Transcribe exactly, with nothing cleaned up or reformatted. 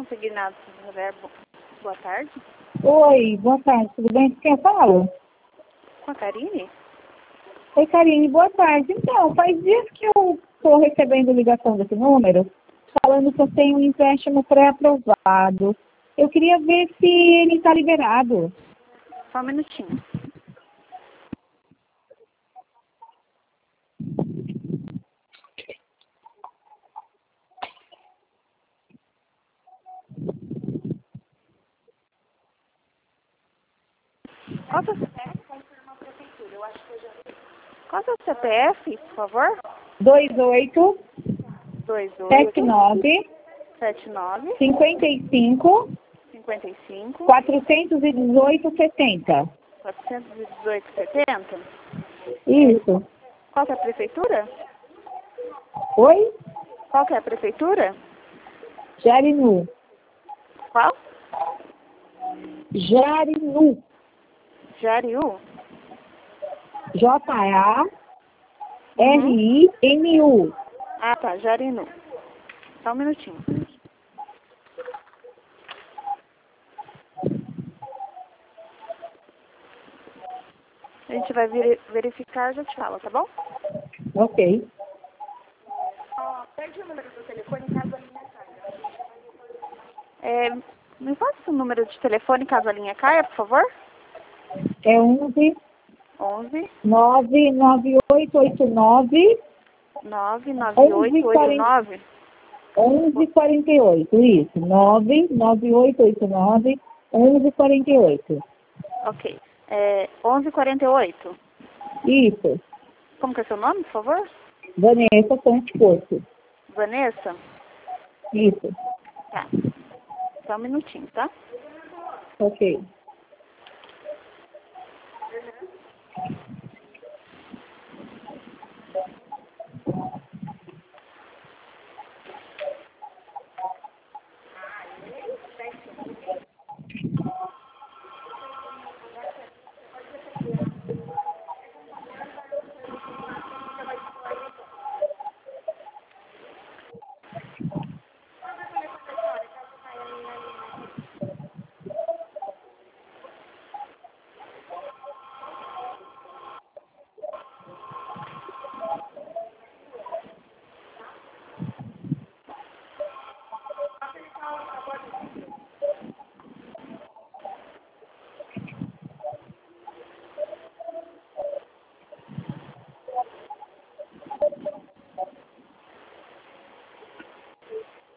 consignado reserva. Boa tarde. Oi, boa tarde, tudo bem? Quem fala? Com a Karine? Oi, Karine, boa tarde. Então, faz dias que eu estou recebendo ligação desse número, falando que eu tenho um empréstimo pré-aprovado. Eu queria ver se ele está liberado. Só um minutinho. Qual é o seu C P F? Confirma a prefeitura. Eu acho que eu já vi. Qual é o seu C P F, por favor? dois oito dois sete oito nove sete nove cinquenta e cinco cinquenta e cinco quatrocentos e dezoito setenta. quatrocentos e dezoito setenta. Isso. Qual que é a prefeitura? Oi? Qual que é a prefeitura? Jarinu. Qual? Jarinu. Jariú? J A R I N U. Ah, tá, Jarinu. Só um minutinho. A gente vai veri- verificar e já te fala, tá bom? Ok. Ah, pede o número do telefone caso a linha caia. É, me passa o número de telefone caso a linha caia, por favor? É onze onze nove nove oito oito nove nove nove oito oito nove. onze quarenta e oito. Isso. nove nove oito oito nove onze quarenta e oito. Ok. É, onze quarenta e oito. Isso. Como que é seu nome, por favor? Vanessa Ponte Porto. Vanessa? Isso. Tá. Só um minutinho, tá? Ok.